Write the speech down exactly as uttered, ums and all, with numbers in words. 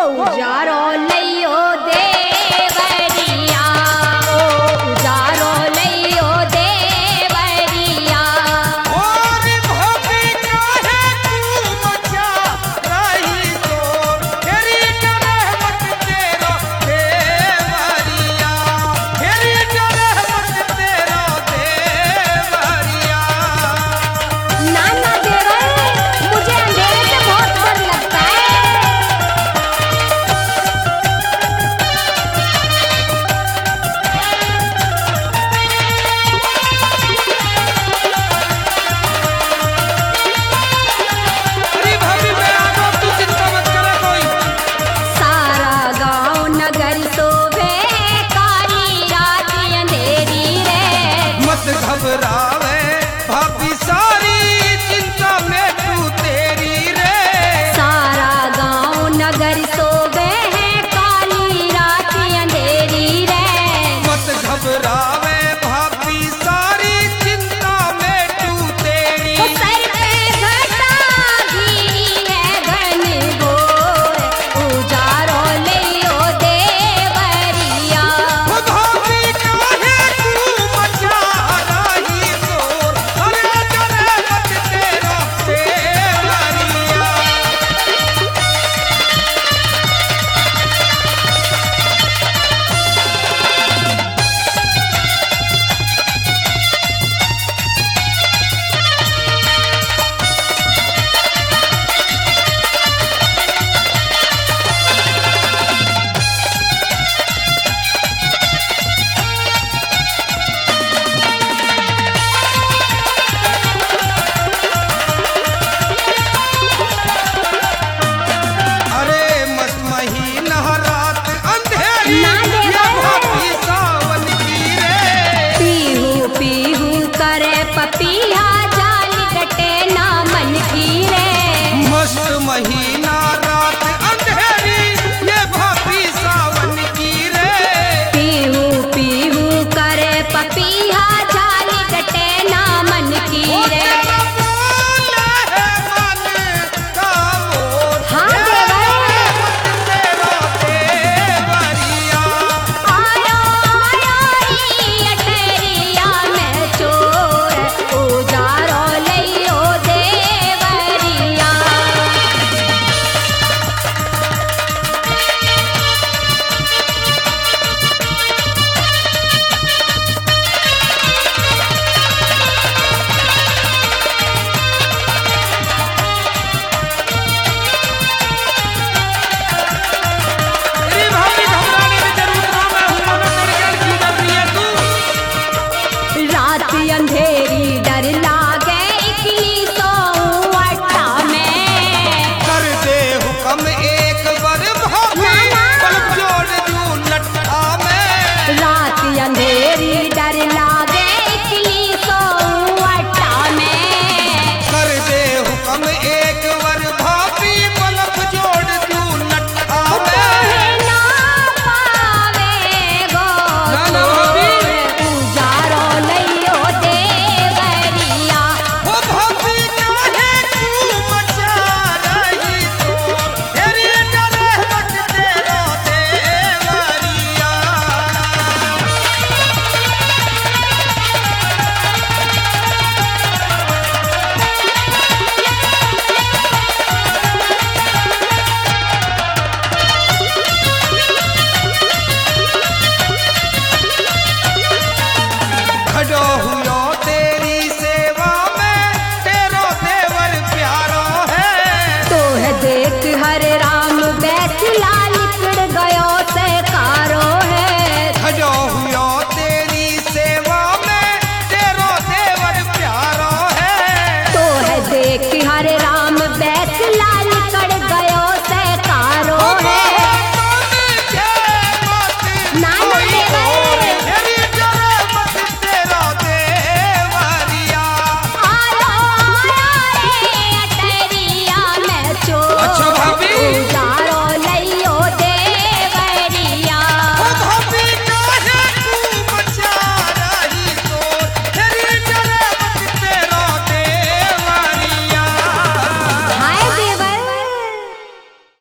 उजारो लइयो देवरिया, उजारो लइयो देवरिया। और भाभी काहे तू मचा रही तो तेरी रहमत तेरा देवरिया, तेरी रहमत तेरा देवरिया। ना ना देवर, मुझे अंधेरे से बहुत डर लगता है। अरे भाभी मैं आ गया, तू चिंता मत करे कोई। सारा गांव नगर सोवे काली रात अंधेरी रे। मत घबरावे भाभी सारी चिंता में तू तेरी रे। सारा गांव नगर सो